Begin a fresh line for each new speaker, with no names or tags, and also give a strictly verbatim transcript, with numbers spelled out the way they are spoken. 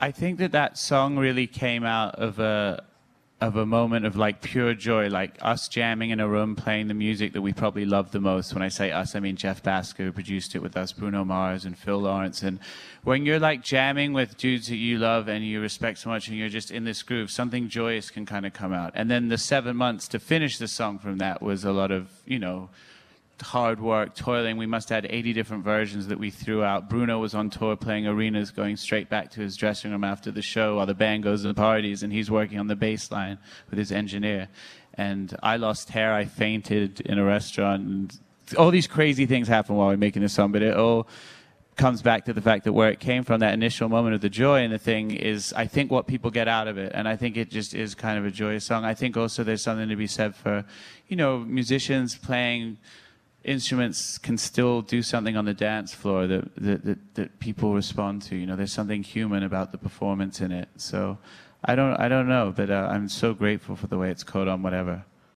I think that that song really came out of a of a moment of like pure joy, like us jamming in a room playing the music that we probably love the most. When I say us, I mean Jeff Basker, who produced it with us, Bruno Mars and Phil Lawrence. And when you're like jamming with dudes that you love and you respect so much and you're just in this groove, something joyous can kind of come out. And then the seven months to finish the song from that was a lot of, you know, hard work, toiling. We must have had eighty different versions that we threw out. Bruno was on tour playing arenas, going straight back to his dressing room after the show while the band goes to the parties, and he's working on the bass line with his engineer. And I lost hair, I fainted in a restaurant, and all these crazy things happen while we're making this song, but it all comes back to the fact that where it came from, that initial moment of the joy in the thing, is I think what people get out of it, and I think it just is kind of a joyous song. I think also there's something to be said for, you know, musicians playing instruments can still do something on the dance floor that, that, that, that people respond to. You know, there's something human about the performance in it. So I don't, I don't know, but uh, I'm so grateful for the way it's caught on, whatever.